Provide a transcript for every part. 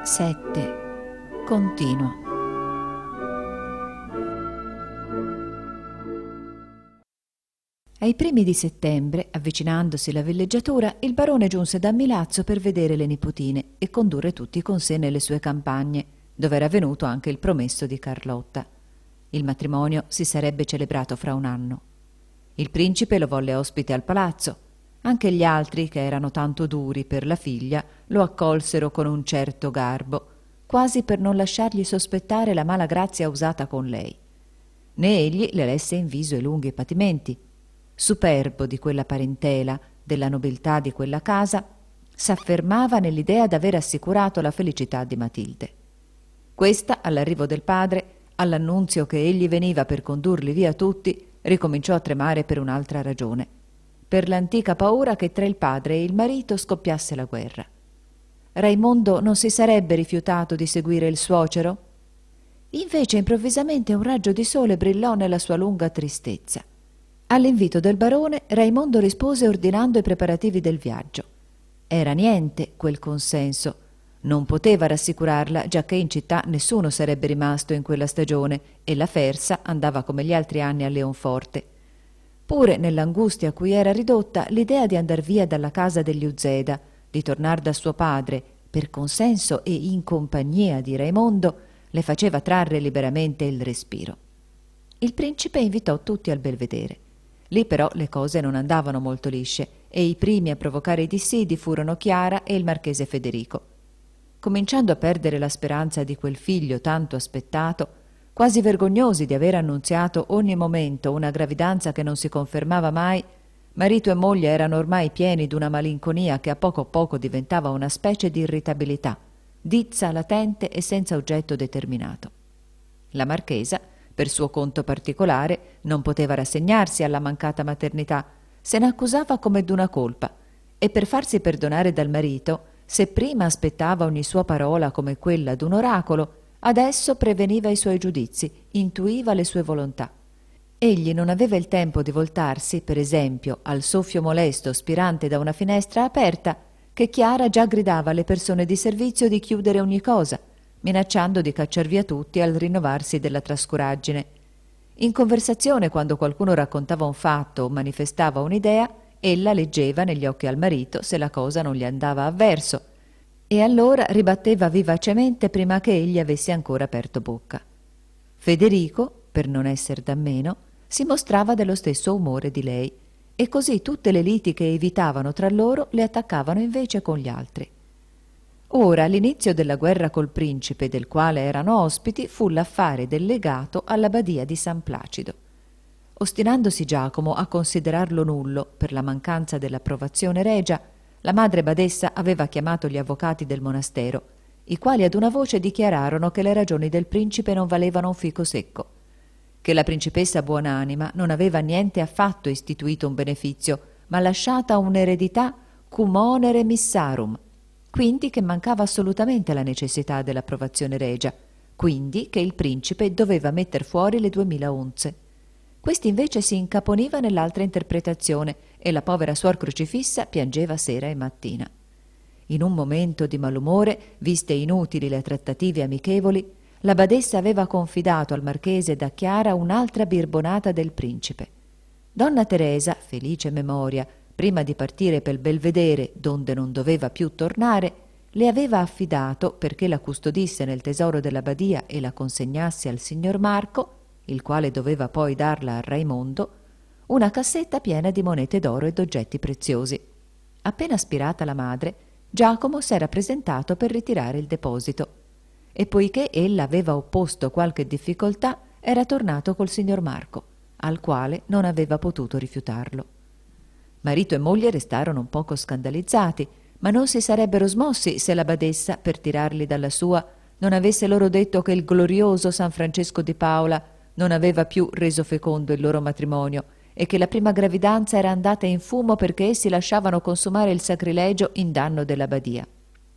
7. Continuo. Ai primi di settembre, avvicinandosi la villeggiatura, il barone giunse da Milazzo per vedere le nipotine e condurre tutti con sé nelle sue campagne, dove era venuto anche il promesso di Carlotta. Il matrimonio si sarebbe celebrato fra un anno. Il principe lo volle ospite al palazzo. Anche gli altri, che erano tanto duri per la figlia, lo accolsero con un certo garbo, quasi per non lasciargli sospettare la mala grazia usata con lei. Né egli le lesse in viso i lunghi patimenti. Superbo di quella parentela, della nobiltà di quella casa, s'affermava nell'idea d'aver assicurato la felicità di Matilde. Questa, all'arrivo del padre, all'annunzio che egli veniva per condurli via tutti, ricominciò a tremare per un'altra ragione, per l'antica paura che tra il padre e il marito scoppiasse la guerra. Raimondo non si sarebbe rifiutato di seguire il suocero? Invece improvvisamente un raggio di sole brillò nella sua lunga tristezza. All'invito del barone, Raimondo rispose ordinando i preparativi del viaggio. Era niente quel consenso. Non poteva rassicurarla, giacché in città nessuno sarebbe rimasto in quella stagione e la Fersa andava come gli altri anni a Leonforte. Pure nell'angustia a cui era ridotta, l'idea di andar via dalla casa degli Uzeda, di tornar da suo padre, per consenso e in compagnia di Raimondo, le faceva trarre liberamente il respiro. Il principe invitò tutti al belvedere. Lì però le cose non andavano molto lisce e i primi a provocare i dissidi furono Chiara e il marchese Federico. Cominciando a perdere la speranza di quel figlio tanto aspettato, quasi vergognosi di aver annunziato ogni momento una gravidanza che non si confermava mai, marito e moglie erano ormai pieni d'una malinconia che a poco diventava una specie di irritabilità, dizza, latente e senza oggetto determinato. La marchesa, per suo conto particolare, non poteva rassegnarsi alla mancata maternità, se ne accusava come d'una colpa, e per farsi perdonare dal marito, se prima aspettava ogni sua parola come quella d'un oracolo, adesso preveniva i suoi giudizi, intuiva le sue volontà. Egli non aveva il tempo di voltarsi, per esempio, al soffio molesto spirante da una finestra aperta, che Chiara già gridava alle persone di servizio di chiudere ogni cosa, minacciando di cacciar via tutti al rinnovarsi della trascuraggine. In conversazione, quando qualcuno raccontava un fatto o manifestava un'idea, ella leggeva negli occhi al marito se la cosa non gli andava a verso, e allora ribatteva vivacemente prima che egli avesse ancora aperto bocca. Federico, per non esser da meno, si mostrava dello stesso umore di lei, e così tutte le liti che evitavano tra loro le attaccavano invece con gli altri. Ora, all'inizio della guerra col principe, del quale erano ospiti, fu l'affare del legato alla badia di San Placido. Ostinandosi Giacomo a considerarlo nullo per la mancanza dell'approvazione regia, la madre badessa aveva chiamato gli avvocati del monastero, i quali ad una voce dichiararono che le ragioni del principe non valevano un fico secco, che la principessa buonanima non aveva niente affatto istituito un benefizio, ma lasciata un'eredità cum onere missarum, quindi che mancava assolutamente la necessità dell'approvazione regia, quindi che il principe doveva metter fuori le 2000 unze. Questi invece si incaponiva nell'altra interpretazione e la povera suor crocifissa piangeva sera e mattina. In un momento di malumore, viste inutili le trattative amichevoli, la badessa aveva confidato al marchese da Chiara un'altra birbonata del principe. Donna Teresa, felice memoria, prima di partire pel belvedere, donde non doveva più tornare, le aveva affidato, perché la custodisse nel tesoro della badia e la consegnasse al signor Marco, il quale doveva poi darla a Raimondo, una cassetta piena di monete d'oro e d'oggetti preziosi. Appena aspirata la madre, Giacomo s'era presentato per ritirare il deposito, e poiché ella aveva opposto qualche difficoltà, era tornato col signor Marco, al quale non aveva potuto rifiutarlo. Marito e moglie restarono un poco scandalizzati, ma non si sarebbero smossi se la badessa, per tirarli dalla sua, non avesse loro detto che il glorioso San Francesco di Paola non aveva più reso fecondo il loro matrimonio e che la prima gravidanza era andata in fumo perché essi lasciavano consumare il sacrilegio in danno della badia.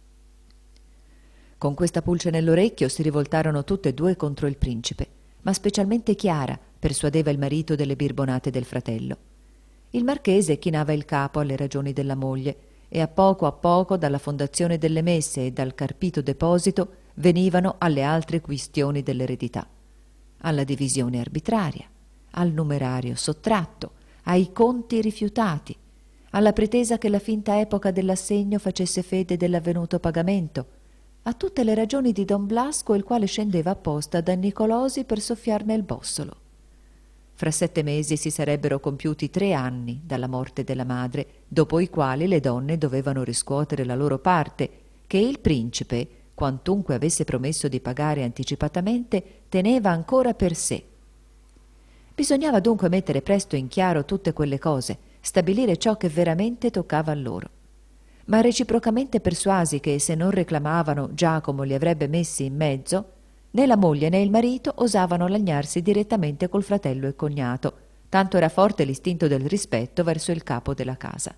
Con questa pulce nell'orecchio si rivoltarono tutte e due contro il principe, ma specialmente Chiara persuadeva il marito delle birbonate del fratello. Il marchese chinava il capo alle ragioni della moglie e a poco dalla fondazione delle messe e dal carpito deposito venivano alle altre questioni dell'eredità, alla divisione arbitraria, al numerario sottratto, ai conti rifiutati, alla pretesa che la finta epoca dell'assegno facesse fede dell'avvenuto pagamento, a tutte le ragioni di don Blasco, il quale scendeva apposta da Nicolosi per soffiarne il bossolo. Fra 7 mesi si sarebbero compiuti 3 anni dalla morte della madre, dopo i quali le donne dovevano riscuotere la loro parte, che il principe, quantunque avesse promesso di pagare anticipatamente, teneva ancora per sé. Bisognava dunque mettere presto in chiaro tutte quelle cose, stabilire ciò che veramente toccava a loro. Ma reciprocamente persuasi che se non reclamavano Giacomo li avrebbe messi in mezzo, né la moglie né il marito osavano lagnarsi direttamente col fratello e cognato, tanto era forte l'istinto del rispetto verso il capo della casa.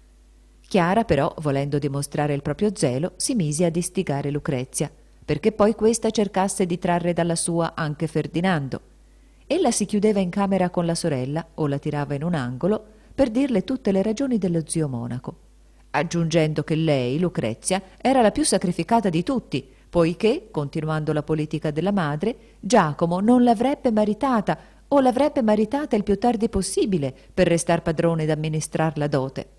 Chiara però, volendo dimostrare il proprio zelo, si mise ad istigare Lucrezia, perché poi questa cercasse di trarre dalla sua anche Ferdinando. Ella si chiudeva in camera con la sorella o la tirava in un angolo per dirle tutte le ragioni dello zio monaco, aggiungendo che lei, Lucrezia, era la più sacrificata di tutti, poiché, continuando la politica della madre, Giacomo non l'avrebbe maritata o l'avrebbe maritata il più tardi possibile per restar padrone ed amministrar la dote.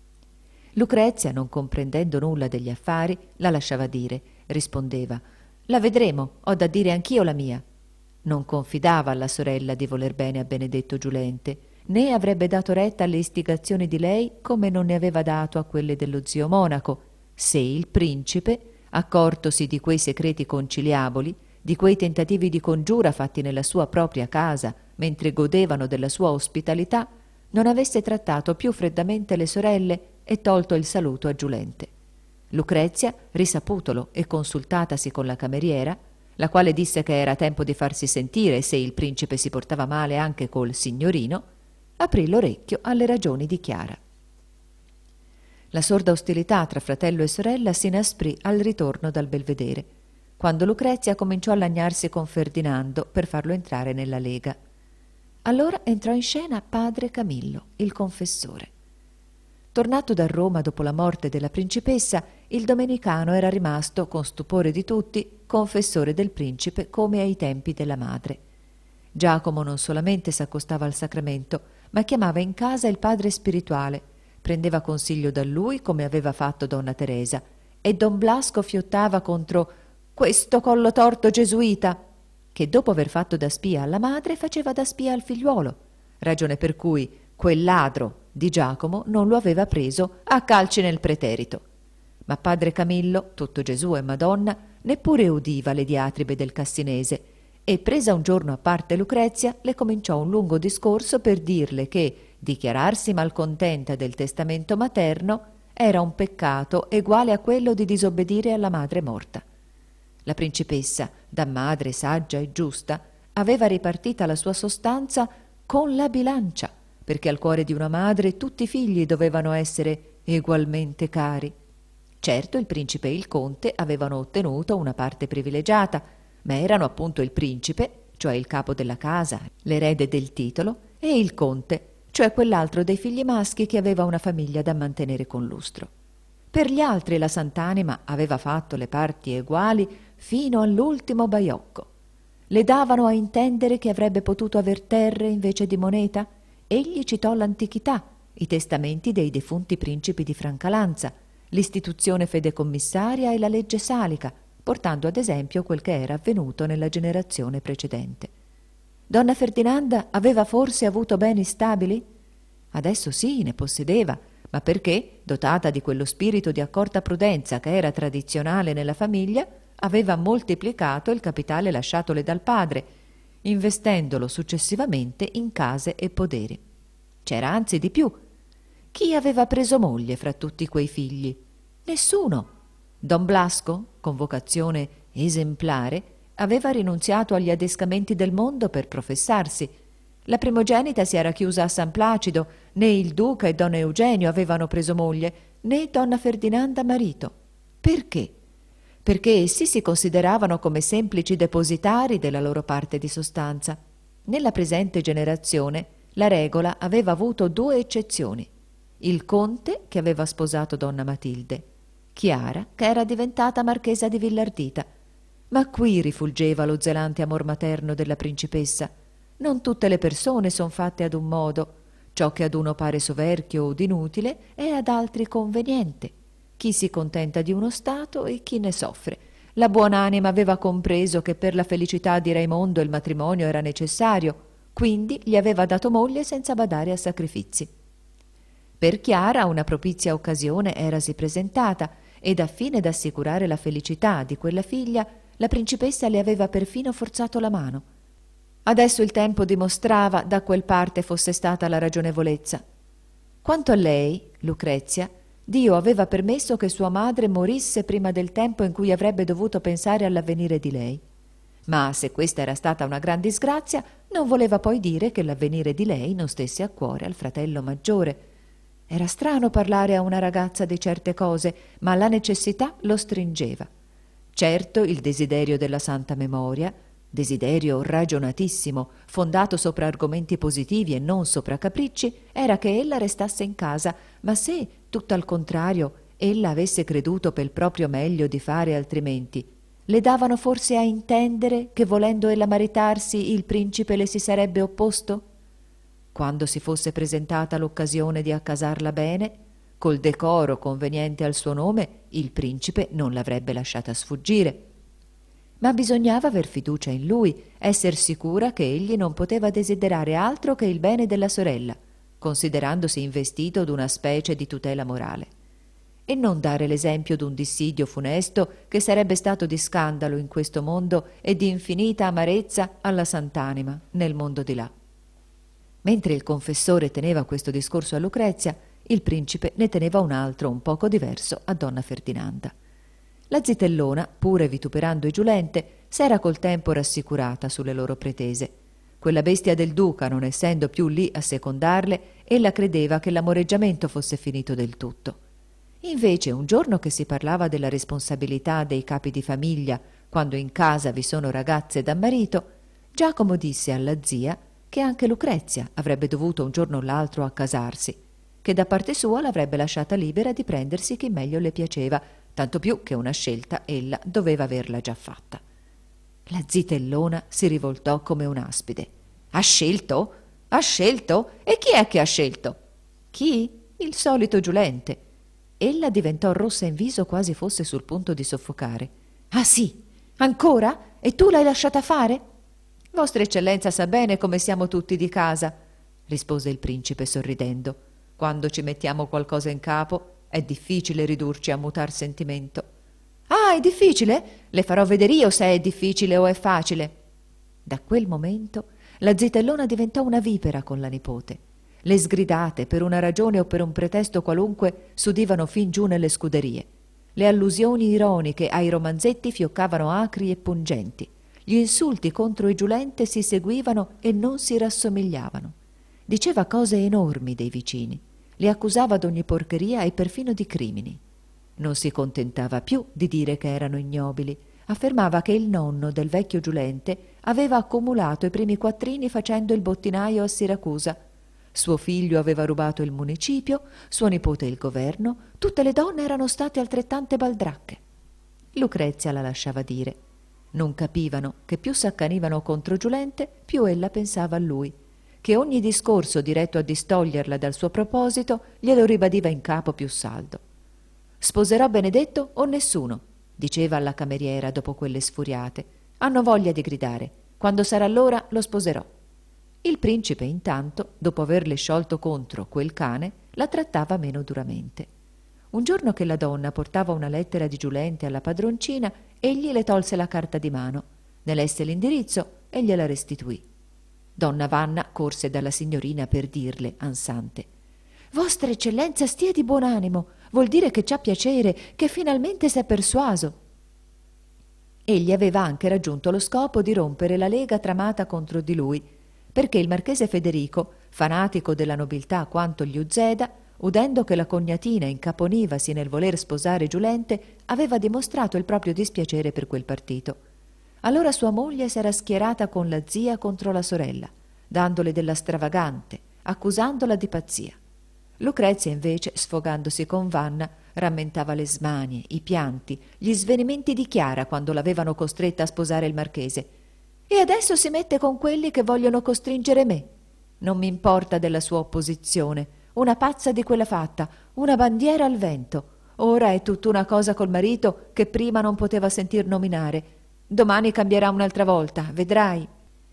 Lucrezia, non comprendendo nulla degli affari, la lasciava dire, rispondeva: «La vedremo, ho da dire anch'io la mia». Non confidava alla sorella di voler bene a Benedetto Giulente, né avrebbe dato retta alle istigazioni di lei come non ne aveva dato a quelle dello zio monaco, se il principe, accortosi di quei secreti conciliaboli, di quei tentativi di congiura fatti nella sua propria casa mentre godevano della sua ospitalità, non avesse trattato più freddamente le sorelle e tolto il saluto a Giulente. Lucrezia, risaputolo e consultatasi con la cameriera, la quale disse che era tempo di farsi sentire se il principe si portava male anche col signorino, aprì l'orecchio alle ragioni di Chiara. La sorda ostilità tra fratello e sorella si inasprì al ritorno dal belvedere, quando Lucrezia cominciò a lagnarsi con Ferdinando per farlo entrare nella lega. Allora entrò in scena padre Camillo, il confessore. Tornato da Roma dopo la morte della principessa, il domenicano era rimasto, con stupore di tutti, confessore del principe come ai tempi della madre. Giacomo non solamente s'accostava al sacramento, ma chiamava in casa il padre spirituale, prendeva consiglio da lui come aveva fatto donna Teresa, e don Blasco fiottava contro questo collo torto gesuita, che dopo aver fatto da spia alla madre faceva da spia al figliuolo, ragione per cui quel ladro di Giacomo non lo aveva preso a calci nel preterito. Ma padre Camillo, tutto Gesù e Madonna, neppure udiva le diatribe del cassinese, e presa un giorno a parte Lucrezia, le cominciò un lungo discorso per dirle che dichiararsi malcontenta del testamento materno era un peccato eguale a quello di disobbedire alla madre morta. La principessa, da madre saggia e giusta, aveva ripartita la sua sostanza con la bilancia, perché al cuore di una madre tutti i figli dovevano essere egualmente cari. Certo, il principe e il conte avevano ottenuto una parte privilegiata, ma erano appunto il principe, cioè il capo della casa, l'erede del titolo, e il conte, cioè quell'altro dei figli maschi che aveva una famiglia da mantenere con lustro. Per gli altri la Sant'Anima aveva fatto le parti eguali fino all'ultimo baiocco. Le davano a intendere che avrebbe potuto aver terre invece di moneta. Egli citò l'antichità, i testamenti dei defunti principi di Francalanza, l'istituzione fedecommissaria e la legge salica, portando ad esempio quel che era avvenuto nella generazione precedente. Donna Ferdinanda aveva forse avuto beni stabili? Adesso sì, ne possedeva, ma perché, dotata di quello spirito di accorta prudenza che era tradizionale nella famiglia, aveva moltiplicato il capitale lasciatole dal padre, investendolo successivamente in case e poderi. C'era anzi di più. Chi aveva preso moglie fra tutti quei figli? Nessuno. Don Blasco, con vocazione esemplare, aveva rinunziato agli adescamenti del mondo per professarsi. La primogenita si era chiusa a San Placido, né il duca e don Eugenio avevano preso moglie, né donna Ferdinanda marito. Perché? Perché essi si consideravano come semplici depositari della loro parte di sostanza. Nella presente generazione la regola aveva avuto 2 eccezioni. il conte che aveva sposato donna Matilde, Chiara che era diventata marchesa di Villardita. Ma qui rifulgeva lo zelante amor materno della principessa. Non tutte le persone son fatte ad un modo. Ciò che ad uno pare soverchio o d'inutile è ad altri conveniente. Chi si contenta di uno stato e chi ne soffre. La buon'anima aveva compreso che per la felicità di Raimondo il matrimonio era necessario, quindi gli aveva dato moglie senza badare a sacrifizi. Per Chiara una propizia occasione erasi presentata ed a fine d'assicurare la felicità di quella figlia, la principessa le aveva perfino forzato la mano. Adesso il tempo dimostrava da quel parte fosse stata la ragionevolezza. Quanto a lei, Lucrezia, Dio aveva permesso che sua madre morisse prima del tempo in cui avrebbe dovuto pensare all'avvenire di lei. Ma se questa era stata una gran disgrazia, non voleva poi dire che l'avvenire di lei non stesse a cuore al fratello maggiore. Era strano parlare a una ragazza di certe cose, ma la necessità lo stringeva. Certo, il desiderio della santa memoria, desiderio ragionatissimo, fondato sopra argomenti positivi e non sopra capricci, era che ella restasse in casa, ma se, tutto al contrario, ella avesse creduto per il proprio meglio di fare altrimenti, le davano forse a intendere che volendo ella maritarsi il principe le si sarebbe opposto? Quando si fosse presentata l'occasione di accasarla bene, col decoro conveniente al suo nome, il principe non l'avrebbe lasciata sfuggire. Ma bisognava aver fiducia in lui, esser sicura che egli non poteva desiderare altro che il bene della sorella, considerandosi investito d'una specie di tutela morale, e non dare l'esempio d'un dissidio funesto che sarebbe stato di scandalo in questo mondo e di infinita amarezza alla sant'anima nel mondo di là. Mentre il confessore teneva questo discorso a Lucrezia, il principe ne teneva un altro un poco diverso a donna Ferdinanda. La zitellona, pure vituperando i giulente, s'era col tempo rassicurata sulle loro pretese. Quella bestia del duca, non essendo più lì a secondarle, ella credeva che l'amoreggiamento fosse finito del tutto. Invece, un giorno che si parlava della responsabilità dei capi di famiglia quando in casa vi sono ragazze da marito, Giacomo disse alla zia che anche Lucrezia avrebbe dovuto un giorno o l'altro accasarsi, che da parte sua l'avrebbe lasciata libera di prendersi chi meglio le piaceva, tanto più che una scelta ella doveva averla già fatta. La zitellona si rivoltò come un'aspide. «Ha scelto? Ha scelto? E chi è che ha scelto?» «Chi? Il solito giulente». Ella diventò rossa in viso quasi fosse sul punto di soffocare. «Ah sì? Ancora? E tu l'hai lasciata fare?» «Vostra eccellenza sa bene come siamo tutti di casa», rispose il principe sorridendo. «Quando ci mettiamo qualcosa in capo è difficile ridurci a mutar sentimento». «Ah, è difficile? Le farò vedere io se è difficile o è facile». Da quel momento la zitellona diventò una vipera con la nipote. Le sgridate, per una ragione o per un pretesto qualunque, s'udivano fin giù nelle scuderie. Le allusioni ironiche ai romanzetti fioccavano acri e pungenti. Gli insulti contro i giulente si seguivano e non si rassomigliavano. Diceva cose enormi dei vicini, li accusava d'ogni porcheria e perfino di crimini. Non si contentava più di dire che erano ignobili, affermava che il nonno del vecchio giulente aveva accumulato i primi quattrini facendo il bottinaio a Siracusa. Suo figlio aveva rubato il municipio, suo nipote il governo, tutte le donne erano state altrettante baldracche. Lucrezia la lasciava dire. Non capivano che più s'accanivano contro Giulente, più ella pensava a lui, che ogni discorso diretto a distoglierla dal suo proposito glielo ribadiva in capo più saldo. «Sposerò Benedetto o nessuno?» diceva alla cameriera dopo quelle sfuriate. «Hanno voglia di gridare. Quando sarà l'ora lo sposerò». Il principe, intanto, dopo averle sciolto contro quel cane, la trattava meno duramente. Un giorno che la donna portava una lettera di Giulente alla padroncina, egli le tolse la carta di mano, ne lesse l'indirizzo e gliela restituì. Donna Vanna corse dalla signorina per dirle, ansante: «Vostra eccellenza stia di buon animo, vuol dire che c'ha piacere, che finalmente s'è persuaso». Egli aveva anche raggiunto lo scopo di rompere la lega tramata contro di lui, perché il marchese Federico, fanatico della nobiltà quanto gli Uzeda, udendo che la cognatina incaponivasi nel voler sposare Giulente, aveva dimostrato il proprio dispiacere per quel partito. Allora sua moglie s'era schierata con la zia contro la sorella, dandole della stravagante, accusandola di pazzia. Lucrezia, invece, sfogandosi con Vanna, rammentava le smanie, i pianti, gli svenimenti di Chiara quando l'avevano costretta a sposare il marchese. E adesso si mette con quelli che vogliono costringere me. Non mi importa della sua opposizione, una pazza di quella fatta, una bandiera al vento. Ora è tutt'una cosa col marito che prima non poteva sentir nominare. Domani cambierà un'altra volta, vedrai.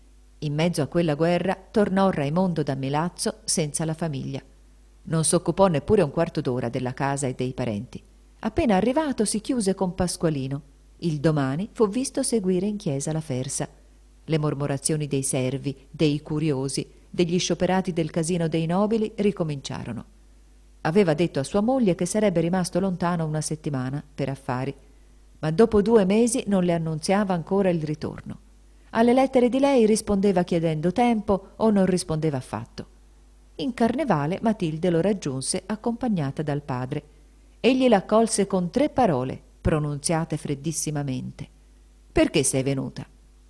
In mezzo a quella guerra tornò Raimondo da Milazzo senza la famiglia. Non s'occupò neppure un quarto d'ora della casa e dei parenti. Appena arrivato si chiuse con Pasqualino. Il domani fu visto seguire in chiesa la fersa. Le mormorazioni dei servi, dei curiosi, degli scioperati del casino dei nobili ricominciarono. Aveva detto a sua moglie che sarebbe rimasto lontano una settimana per affari, ma dopo 2 mesi non le annunziava ancora il ritorno. Alle lettere di lei rispondeva chiedendo tempo o non rispondeva affatto. In Carnevale Matilde lo raggiunse accompagnata dal padre. Egli l'accolse con 3 parole, pronunziate freddissimamente. «Perché sei venuta?»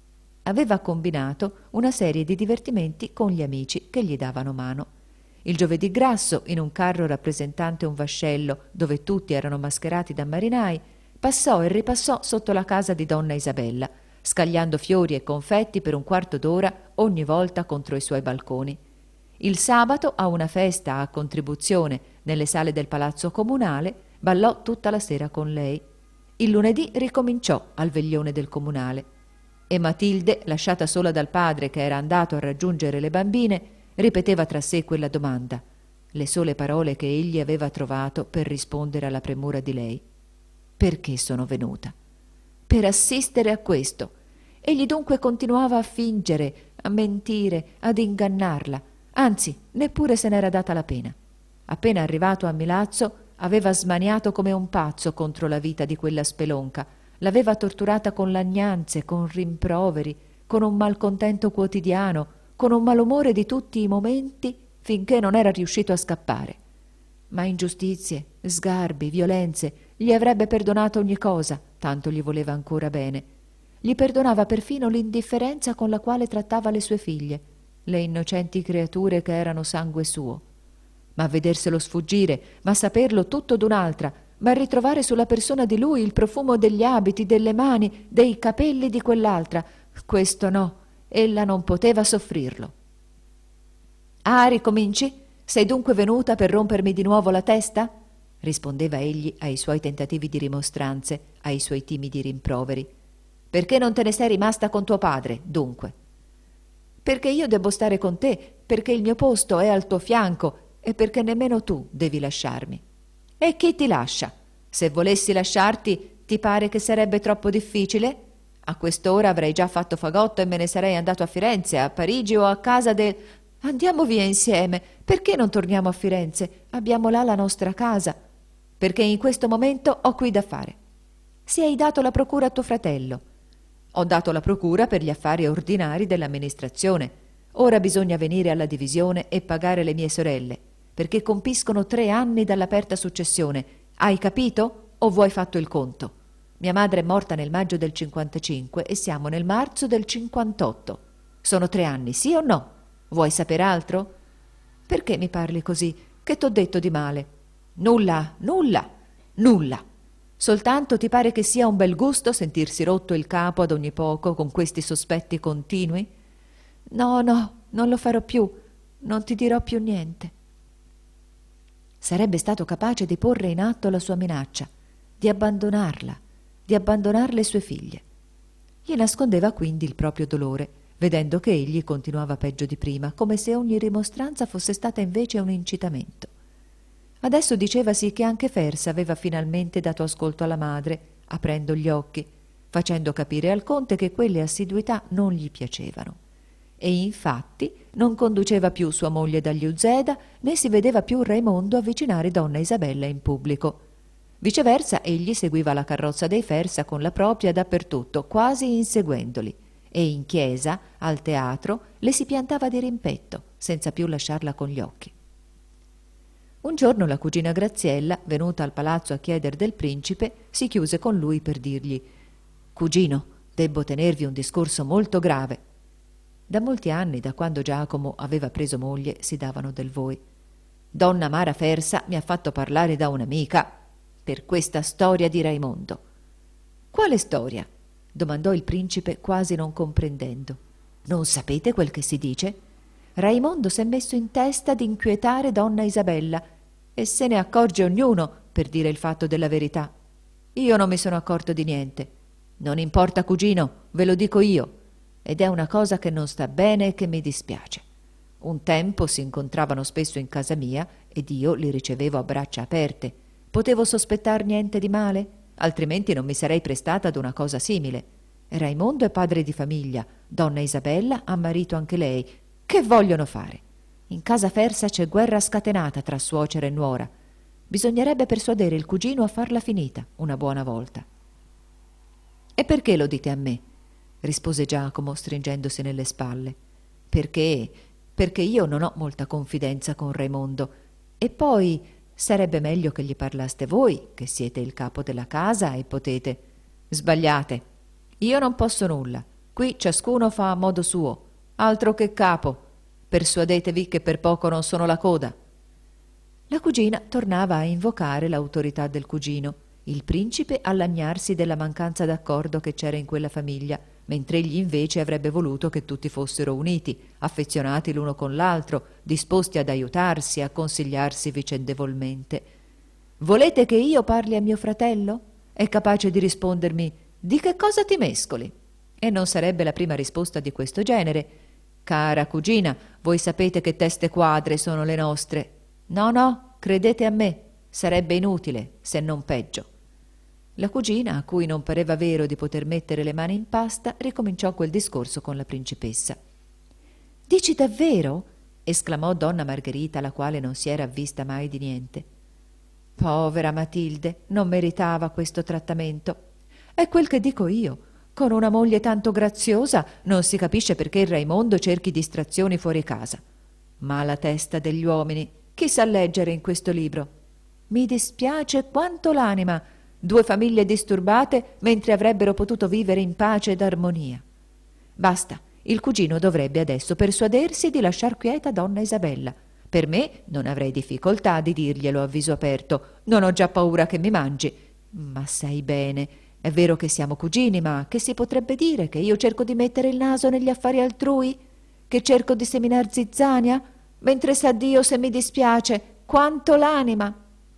Aveva combinato una serie di divertimenti con gli amici che gli davano mano. Il giovedì grasso, in un carro rappresentante un vascello dove tutti erano mascherati da marinai, passò e ripassò sotto la casa di donna Isabella, scagliando fiori e confetti per un quarto d'ora ogni volta contro i suoi balconi. Il sabato, a una festa a contribuzione nelle sale del palazzo comunale, ballò tutta la sera con lei. Il lunedì ricominciò al veglione del comunale. E Matilde, lasciata sola dal padre che era andato a raggiungere le bambine, ripeteva tra sé quella domanda, le sole parole che egli aveva trovato per rispondere alla premura di lei. Perché sono venuta? Per assistere a questo. Egli dunque continuava a fingere, a mentire, ad ingannarla. Anzi, neppure se n'era data la pena. Appena arrivato a Milazzo, aveva smaniato come un pazzo contro la vita di quella spelonca. L'aveva torturata con lagnanze, con rimproveri, con un malcontento quotidiano, con un malumore di tutti i momenti, finché non era riuscito a scappare. Ma ingiustizie, sgarbi, violenze, gli avrebbe perdonato ogni cosa, tanto gli voleva ancora bene. Gli perdonava perfino l'indifferenza con la quale trattava le sue figlie, le innocenti creature che erano sangue suo. Ma a vederselo sfuggire, ma a saperlo tutto d'un'altra, ma a ritrovare sulla persona di lui il profumo degli abiti, delle mani, dei capelli di quell'altra, questo no, ella non poteva soffrirlo. «Ah, ricominci? Sei dunque venuta per rompermi di nuovo la testa?» rispondeva egli ai suoi tentativi di rimostranze, ai suoi timidi rimproveri. «Perché non te ne sei rimasta con tuo padre, dunque?» «Perché io debbo stare con te, perché il mio posto è al tuo fianco e perché nemmeno tu devi lasciarmi». «E chi ti lascia? Se volessi lasciarti, ti pare che sarebbe troppo difficile? A quest'ora avrei già fatto fagotto e me ne sarei andato a Firenze, a Parigi o a casa del...» «Andiamo via insieme. Perché non torniamo a Firenze? Abbiamo là la nostra casa». «Perché in questo momento ho qui da fare». «Se hai dato la procura a tuo fratello». «Ho dato la procura per gli affari ordinari dell'amministrazione. Ora bisogna venire alla divisione e pagare le mie sorelle, perché compiscono 3 anni dall'aperta successione. Hai capito? O vuoi fatto il conto? Mia madre è morta nel maggio del 55 e siamo nel marzo del 58. Sono 3 anni, sì o no? Vuoi sapere altro?» «Perché mi parli così? Che t'ho detto di male?» «Nulla, nulla, nulla. Soltanto ti pare che sia un bel gusto sentirsi rotto il capo ad ogni poco con questi sospetti continui?» «No, no, non lo farò più. Non ti dirò più niente». Sarebbe stato capace di porre in atto la sua minaccia, di abbandonarla, di abbandonare le sue figlie. Gli nascondeva quindi il proprio dolore, vedendo che egli continuava peggio di prima, come se ogni rimostranza fosse stata invece un incitamento. Adesso dicevasi che anche Fersa aveva finalmente dato ascolto alla madre, aprendo gli occhi, facendo capire al conte che quelle assiduità non gli piacevano. E infatti non conduceva più sua moglie dagli Uzeda, né si vedeva più Raimondo avvicinare donna Isabella in pubblico. Viceversa, egli seguiva la carrozza dei Fersa con la propria dappertutto, quasi inseguendoli, e in chiesa, al teatro, le si piantava di rimpetto, senza più lasciarla con gli occhi. Un giorno la cugina Graziella, venuta al palazzo a chieder del principe, si chiuse con lui per dirgli: «Cugino, debbo tenervi un discorso molto grave». Da molti anni, da quando Giacomo aveva preso moglie, si davano del voi. Donna Mara Fersa mi ha fatto parlare da un'amica per questa storia di Raimondo. Quale storia? Domandò il principe quasi non comprendendo. Non sapete quel che si dice? Raimondo s'è messo in testa di inquietare donna Isabella e se ne accorge ognuno per dire il fatto della verità. Io non mi sono accorto di niente. Non importa, cugino, ve lo dico io. Ed è una cosa che non sta bene e che mi dispiace. Un tempo si incontravano spesso in casa mia ed io li ricevevo a braccia aperte. Potevo sospettar niente di male? Altrimenti non mi sarei prestata ad una cosa simile. Raimondo è padre di famiglia, donna Isabella ha marito anche lei. Che vogliono fare? In casa Fersa c'è guerra scatenata tra suocera e nuora. Bisognerebbe persuadere il cugino a farla finita una buona volta. E perché lo dite a me? Rispose Giacomo stringendosi nelle spalle. Perché io non ho molta confidenza con Raimondo. E poi sarebbe meglio che gli parlaste voi, che siete il capo della casa e potete... Sbagliate. Io non posso nulla. Qui ciascuno fa a modo suo. Altro che capo. Persuadetevi che per poco non sono la coda. La cugina tornava a invocare l'autorità del cugino, il principe a lagnarsi della mancanza d'accordo che c'era in quella famiglia, mentre egli invece avrebbe voluto che tutti fossero uniti, affezionati l'uno con l'altro, disposti ad aiutarsi, a consigliarsi vicendevolmente. Volete che io parli a mio fratello? È capace di rispondermi: di che cosa ti mescoli? E non sarebbe la prima risposta di questo genere. Cara cugina, voi sapete che teste quadre sono le nostre. No, credete a me, sarebbe inutile, se non peggio. La cugina, a cui non pareva vero di poter mettere le mani in pasta, ricominciò quel discorso con la principessa. Dici davvero? Esclamò donna Margherita, la quale non si era avvista mai di niente. Povera Matilde, non meritava questo trattamento. È quel che dico io. Con una moglie tanto graziosa non si capisce perché il Raimondo cerchi distrazioni fuori casa. Ma la testa degli uomini, chi sa leggere in questo libro? Mi dispiace quanto l'anima. 2 famiglie disturbate mentre avrebbero potuto vivere in pace ed armonia. Basta, il cugino dovrebbe adesso persuadersi di lasciar quieta donna Isabella. Per me non avrei difficoltà di dirglielo a viso aperto. Non ho già paura che mi mangi. Ma sai bene, è vero che siamo cugini, ma che si potrebbe dire? Che io cerco di mettere il naso negli affari altrui? Che cerco di seminar zizzania? Mentre sa Dio se mi dispiace, quanto l'anima!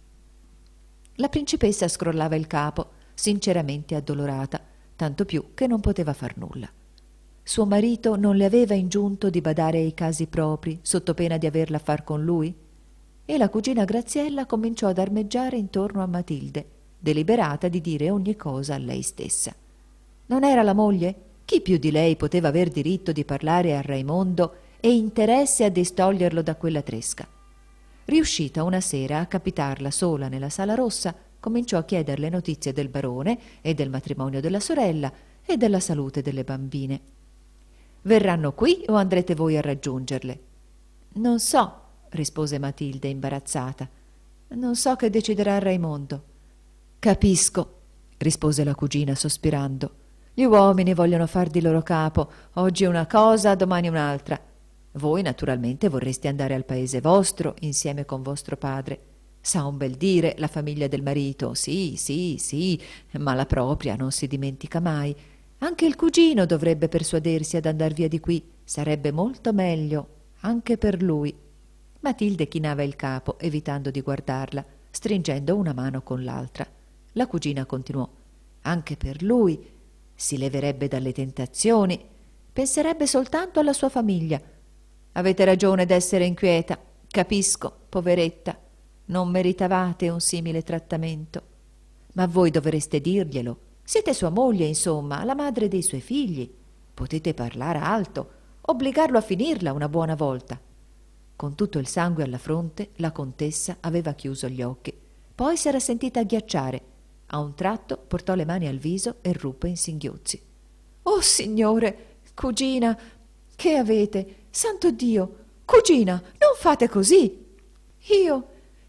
La principessa scrollava il capo, sinceramente addolorata, tanto più che non poteva far nulla. Suo marito non le aveva ingiunto di badare ai casi propri, sotto pena di averla a far con lui? E la cugina Graziella cominciò ad armeggiare intorno a Matilde, deliberata di dire ogni cosa a lei stessa. Non era la moglie? Chi più di lei poteva aver diritto di parlare a Raimondo e interesse a distoglierlo da quella tresca? Riuscita una sera a capitarla sola nella sala rossa, cominciò a chiederle notizie del barone e del matrimonio della sorella e della salute delle bambine. Verranno qui o andrete voi a raggiungerle? Non so, rispose Matilde imbarazzata. Non so che deciderà Raimondo. Capisco, rispose la cugina sospirando. Gli uomini vogliono far di loro capo, oggi una cosa, domani un'altra. Voi naturalmente vorreste andare al paese vostro insieme con vostro padre. Sa un bel dire la famiglia del marito, sì, ma la propria non si dimentica mai. Anche il cugino dovrebbe persuadersi ad andar via di qui, sarebbe molto meglio, anche per lui. Matilde chinava il capo, evitando di guardarla, stringendo una mano con l'altra. La cugina continuò: anche per lui, si leverebbe dalle tentazioni, penserebbe soltanto alla sua famiglia. Avete ragione d'essere inquieta, capisco, poveretta, non meritavate un simile trattamento. Ma voi dovreste dirglielo. Siete sua moglie, insomma, la madre dei suoi figli. Potete parlare alto, obbligarlo a finirla una buona volta. Con tutto il sangue alla fronte, la contessa aveva chiuso gli occhi. Poi s'era sentita agghiacciare. A un tratto portò le mani al viso e ruppe in singhiozzi. «Oh, signore, cugina, che avete? Santo Dio! Cugina, non fate così! Io...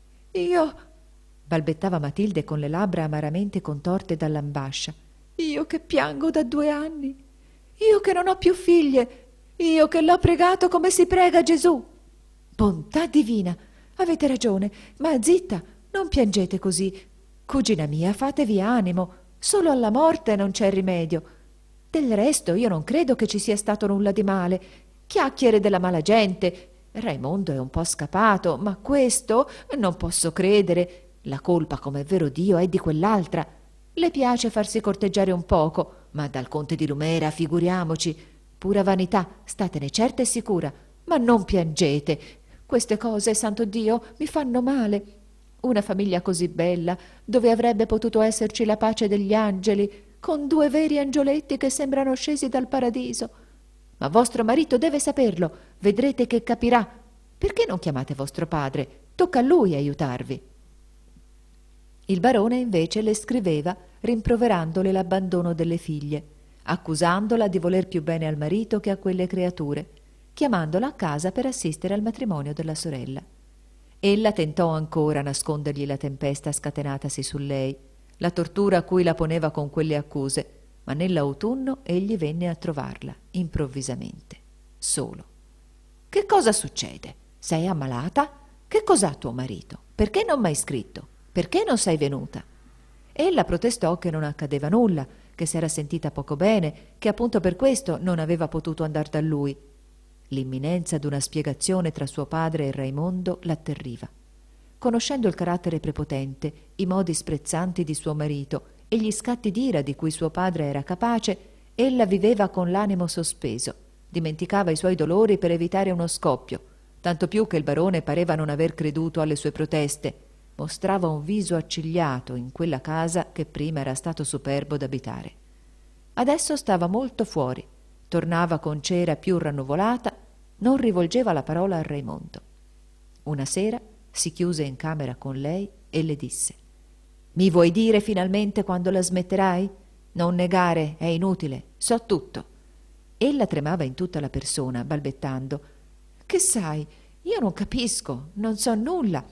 balbettava Matilde con le labbra amaramente contorte dall'ambascia. Io che piango da 2 anni! Io che non ho più figlie! Io che l'ho pregato come si prega Gesù! Bontà divina! avete ragione, ma zitta, non piangete così. Cugina mia, fatevi animo, solo alla morte non c'è rimedio. Del resto io non credo che ci sia stato nulla di male. Chiacchiere della mala gente. Raimondo è un po' scappato, ma questo non posso credere. La colpa, come è vero Dio, è di quell'altra. Le piace farsi corteggiare un poco, ma dal conte di Lumera, figuriamoci. Pura vanità, statene certa e sicura. Ma non piangete. Queste cose, santo Dio, mi fanno male. Una famiglia così bella, dove avrebbe potuto esserci la pace degli angeli, con due veri angioletti che sembrano scesi dal paradiso. Ma vostro marito deve saperlo, vedrete che capirà. Perché non chiamate vostro padre? Tocca a lui aiutarvi. Il barone invece le scriveva rimproverandole l'abbandono delle figlie, accusandola di voler più bene al marito che a quelle creature, chiamandola a casa per assistere al matrimonio della sorella. Ella tentò ancora nascondergli la tempesta scatenatasi su lei, la tortura a cui la poneva con quelle accuse, ma nell'autunno egli venne a trovarla, improvvisamente, solo. «Che cosa succede? Sei ammalata? Che cos'ha tuo marito? Perché non m'hai scritto? Perché non sei venuta?» Ella protestò che non accadeva nulla, che s'era sentita poco bene, che appunto per questo non aveva potuto andar da lui. L'imminenza d'una spiegazione tra suo padre e Raimondo l'atterriva. Conoscendo il carattere prepotente, i modi sprezzanti di suo marito e gli scatti d'ira di cui suo padre era capace, ella viveva con l'animo sospeso, dimenticava i suoi dolori per evitare uno scoppio, tanto più che il barone pareva non aver creduto alle sue proteste, mostrava un viso accigliato in quella casa che prima era stato superbo d'abitare. Adesso stava molto fuori, tornava con cera più rannuvolata, non rivolgeva la parola a Raimondo. Una sera si chiuse in camera con lei e le disse: «Mi vuoi dire finalmente quando la smetterai? Non negare, è inutile, so tutto». Ella tremava in tutta la persona, balbettando: «Che sai? Io non capisco, non so nulla.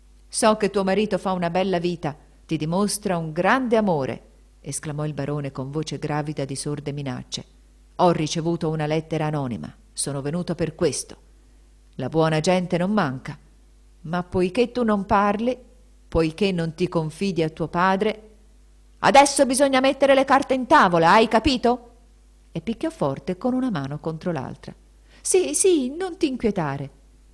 So che tuo marito fa una bella vita, ti dimostra un grande amore», esclamò il barone con voce gravida di sorde minacce. «Ho ricevuto una lettera anonima, sono venuto per questo. La buona gente non manca, ma poiché tu non parli, poiché non ti confidi a tuo padre, adesso bisogna mettere le carte in tavola, hai capito?» E picchiò forte con una mano contro l'altra. Sì, non ti inquietare».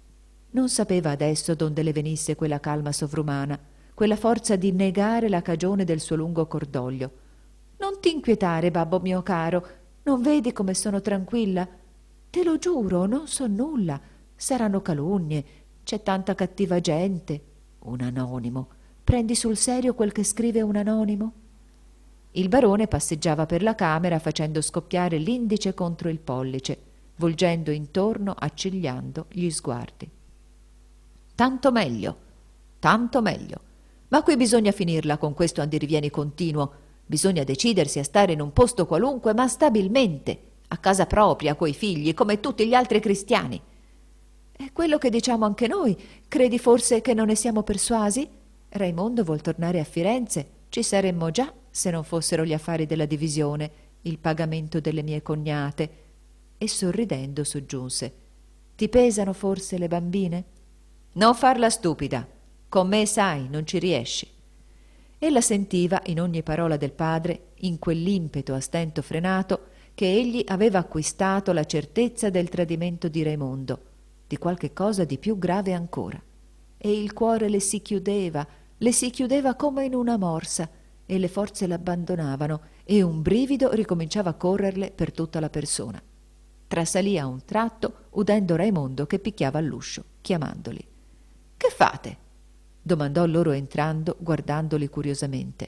Non sapeva adesso donde le venisse quella calma sovrumana, quella forza di negare la cagione del suo lungo cordoglio. «Non ti inquietare, babbo mio caro, non vedi come sono tranquilla? Te lo giuro, non so nulla. Saranno calunnie, c'è tanta cattiva gente. Un anonimo. Prendi sul serio quel che scrive un anonimo?» Il barone passeggiava per la camera facendo scoppiare l'indice contro il pollice, volgendo intorno, accigliando gli sguardi. Tanto meglio, ma qui bisogna finirla con questo andirivieni continuo. Bisogna decidersi a stare in un posto qualunque, ma stabilmente, a casa propria, coi figli, come tutti gli altri cristiani. È quello che diciamo anche noi. Credi forse che non ne siamo persuasi? Raimondo vuol tornare a Firenze. Ci saremmo già se non fossero gli affari della divisione, il pagamento delle mie cognate. E sorridendo soggiunse: «Ti pesano forse le bambine?» «Non farla stupida. Con me, sai, non ci riesci». Ella sentiva in ogni parola del padre, in quell'impeto a stento frenato, che egli aveva acquistato la certezza del tradimento di Raimondo, di qualche cosa di più grave ancora. E il cuore le si chiudeva come in una morsa, e le forze l'abbandonavano, e un brivido ricominciava a correrle per tutta la persona. Trasalì a un tratto, udendo Raimondo che picchiava all'uscio, chiamandoli. «Che fate?» domandò loro entrando, guardandoli curiosamente.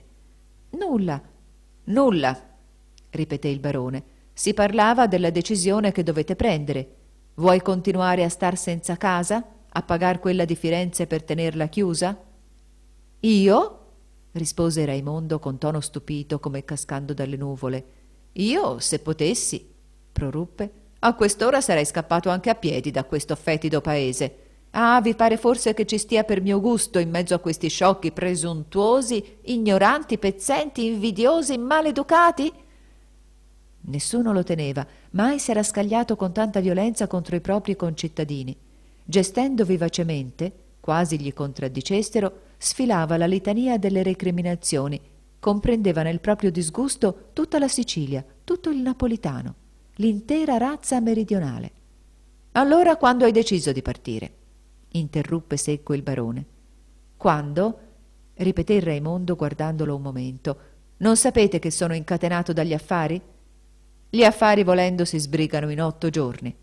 Nulla, ripeté il barone. «Si parlava della decisione che dovete prendere. Vuoi continuare a star senza casa? A pagar quella di Firenze per tenerla chiusa?» «Io?» rispose Raimondo con tono stupito, come cascando dalle nuvole. «Io, se potessi», proruppe, «a quest'ora sarei scappato anche a piedi da questo fetido paese. Ah, vi pare forse che ci stia per mio gusto in mezzo a questi sciocchi presuntuosi, ignoranti, pezzenti, invidiosi, maleducati?» Nessuno lo teneva, mai s'era scagliato con tanta violenza contro i propri concittadini. Gestendo vivacemente, quasi gli contraddicessero, sfilava la litania delle recriminazioni, comprendeva nel proprio disgusto tutta la Sicilia, tutto il napolitano, l'intera razza meridionale. «Allora quando hai deciso di partire?» interruppe secco il barone. «Quando?» ripeté il Raimondo guardandolo un momento. «Non sapete che sono incatenato dagli affari? Gli affari volendo si sbrigano in 8 giorni».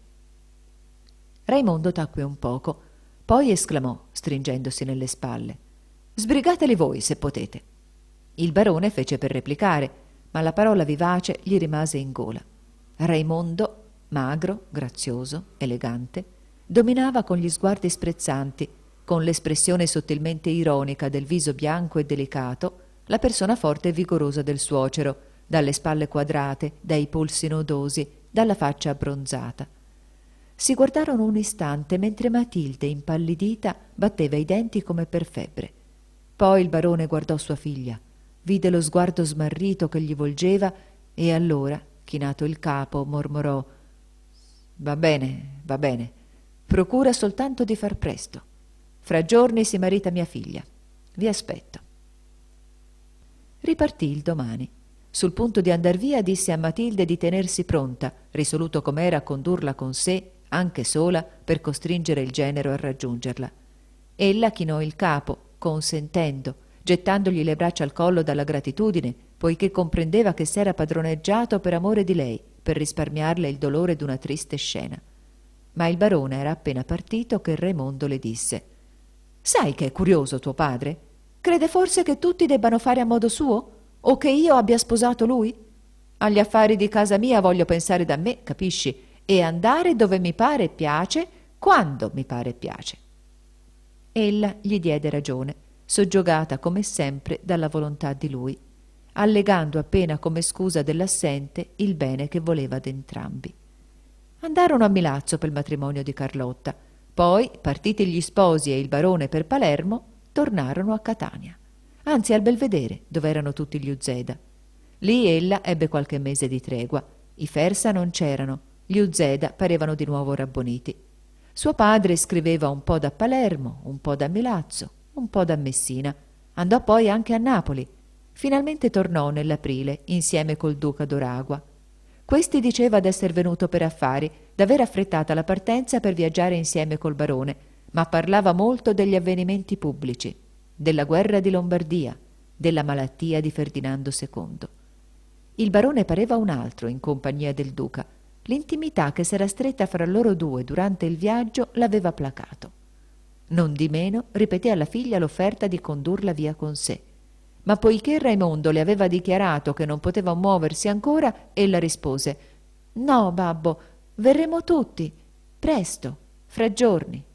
Raimondo tacque un poco, poi esclamò, stringendosi nelle spalle: «Sbrigateli voi, se potete». Il barone fece per replicare, ma la parola vivace gli rimase in gola. Raimondo, magro, grazioso, elegante, dominava con gli sguardi sprezzanti, con l'espressione sottilmente ironica del viso bianco e delicato, la persona forte e vigorosa del suocero, dalle spalle quadrate, dai polsi nodosi, dalla faccia abbronzata. Si guardarono un istante mentre Matilde, impallidita, batteva i denti come per febbre. Poi il barone guardò sua figlia, vide lo sguardo smarrito che gli volgeva e allora, chinato il capo, mormorò: va bene, procura soltanto di far presto. Fra giorni si marita mia figlia. Vi aspetto». Ripartì il domani. Sul punto di andar via disse a Matilde di tenersi pronta, risoluto com'era a condurla con sé, anche sola, per costringere il genero a raggiungerla. Ella chinò il capo, consentendo, gettandogli le braccia al collo dalla gratitudine, poiché comprendeva che s'era padroneggiato per amore di lei, per risparmiarle il dolore d'una triste scena. Ma il barone era appena partito che Raimondo le disse: «Sai che è curioso tuo padre? Crede forse che tutti debbano fare a modo suo? O che io abbia sposato lui? Agli affari di casa mia voglio pensare da me, capisci? E andare dove mi pare e piace, quando mi pare e piace». Ella gli diede ragione, soggiogata come sempre dalla volontà di lui, allegando appena come scusa dell'assente il bene che voleva ad entrambi. Andarono a Milazzo pel matrimonio di Carlotta, poi, partiti gli sposi e il barone per Palermo, tornarono a Catania, anzi al Belvedere, dove erano tutti gli Uzzeda. Lì ella ebbe qualche mese di tregua. I Fersa non c'erano, gli Uzzeda parevano di nuovo rabboniti. Suo padre scriveva un po' da Palermo, un po' da Milazzo, un po' da Messina. Andò poi anche a Napoli. Finalmente tornò nell'aprile insieme col duca d'Oragua. Questi diceva d'esser venuto per affari, d'aver affrettata la partenza per viaggiare insieme col barone, ma parlava molto degli avvenimenti pubblici, della guerra di Lombardia, della malattia di Ferdinando II. Il barone pareva un altro in compagnia del duca. L'intimità che s'era stretta fra loro due durante il viaggio l'aveva placato. Non di meno ripeté alla figlia l'offerta di condurla via con sé. Ma poiché Raimondo le aveva dichiarato che non poteva muoversi ancora, ella rispose: «No, babbo, verremo tutti, presto, fra giorni».